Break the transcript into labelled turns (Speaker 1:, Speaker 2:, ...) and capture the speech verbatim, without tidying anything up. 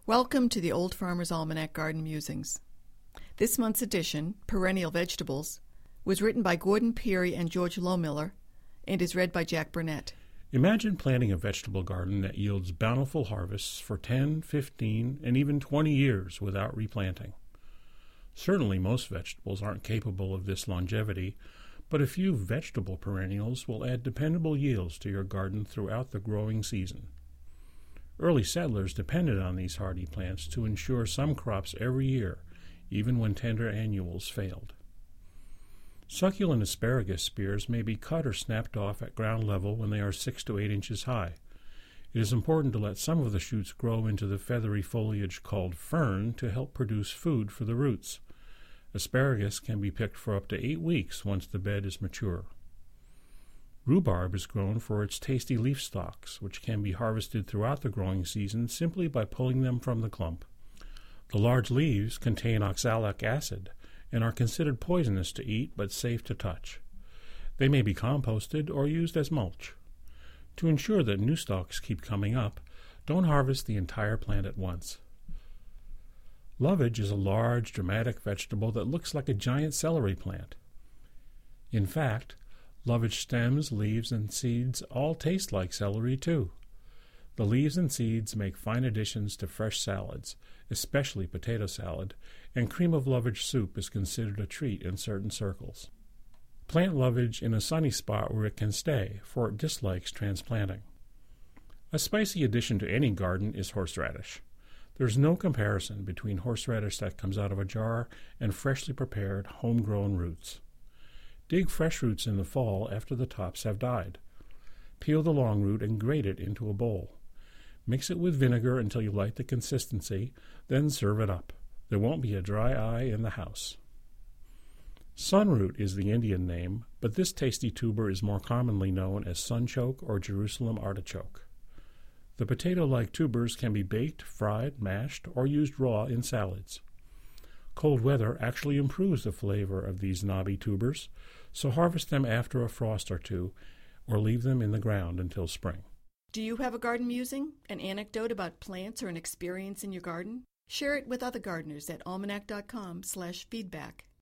Speaker 1: Welcome to the Old Farmer's Almanac Garden Musings. This month's edition, Perennial Vegetables, was written by Gordon Peary and George Lohmiller and is read by Jack Burnett.
Speaker 2: Imagine planting a vegetable garden that yields bountiful harvests for ten, fifteen, and even twenty years without replanting. Certainly most vegetables aren't capable of this longevity, but a few vegetable perennials will add dependable yields to your garden throughout the growing season. Early settlers depended on these hardy plants to ensure some crops every year, even when tender annuals failed. Succulent asparagus spears may be cut or snapped off at ground level when they are six to eight inches high. It is important to let some of the shoots grow into the feathery foliage called fern to help produce food for the roots. Asparagus can be picked for up to eight weeks once the bed is mature. Rhubarb is grown for its tasty leaf stalks, which can be harvested throughout the growing season simply by pulling them from the clump. The large leaves contain oxalic acid and are considered poisonous to eat but safe to touch. They may be composted or used as mulch. To ensure that new stalks keep coming up, don't harvest the entire plant at once. Lovage is a large, dramatic vegetable that looks like a giant celery plant. In fact, lovage stems, leaves, and seeds all taste like celery, too. The leaves and seeds make fine additions to fresh salads, especially potato salad, and cream of lovage soup is considered a treat in certain circles. Plant lovage in a sunny spot where it can stay, for it dislikes transplanting. A spicy addition to any garden is horseradish. There's no comparison between horseradish that comes out of a jar and freshly prepared, homegrown roots. Dig fresh roots in the fall after the tops have died. Peel the long root and grate it into a bowl. Mix it with vinegar until you like the consistency, then serve it up. There won't be a dry eye in the house. Sunroot is the Indian name, but this tasty tuber is more commonly known as sunchoke or Jerusalem artichoke. The potato-like tubers can be baked, fried, mashed, or used raw in salads. Cold weather actually improves the flavor of these knobby tubers, so harvest them after a frost or two, or leave them in the ground until spring.
Speaker 1: Do you have a garden musing, an anecdote about plants, or an experience in your garden? Share it with other gardeners at almanac dot com slash feedback.